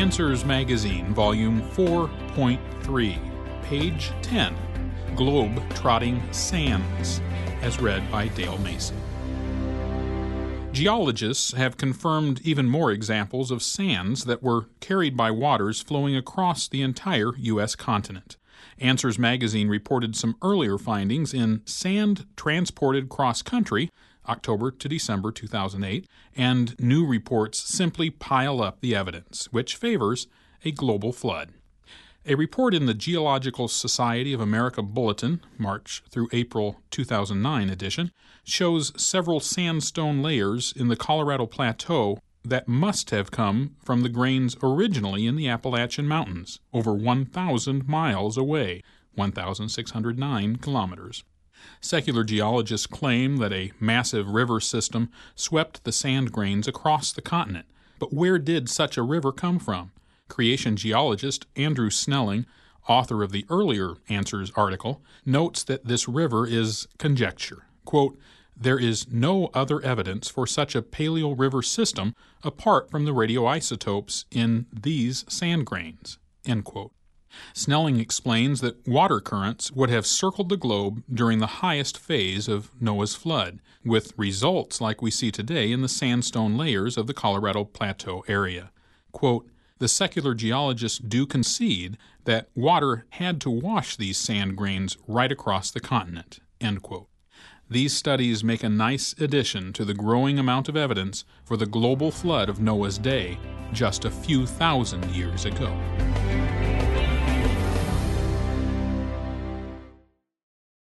Answers Magazine, Volume 4.3, page 10, Globe Trotting Sands, as read by Dale Mason. Geologists have confirmed even more examples of sands that were carried by waters flowing across the entire U.S. continent. Answers Magazine reported some earlier findings in Sand Transported Cross-Country, October to December 2008, and new reports simply pile up the evidence, which favors a global flood. A report in the Geological Society of America Bulletin, March through April 2009 edition, shows several sandstone layers in the Colorado Plateau that must have come from the grains originally in the Appalachian Mountains, over 1,000 miles away, 1,609 kilometers. Secular geologists claim that a massive river system swept the sand grains across the continent. But where did such a river come from? Creation geologist Andrew Snelling, author of the earlier Answers article, notes that this river is conjecture. Quote, "There is no other evidence for such a paleo river system apart from the radioisotopes in these sand grains." End quote. Snelling explains that water currents would have circled the globe during the highest phase of Noah's flood, with results like we see today in the sandstone layers of the Colorado Plateau area. Quote, "The secular geologists do concede that water had to wash these sand grains right across the continent." End quote. These studies make a nice addition to the growing amount of evidence for the global flood of Noah's day just a few thousand years ago.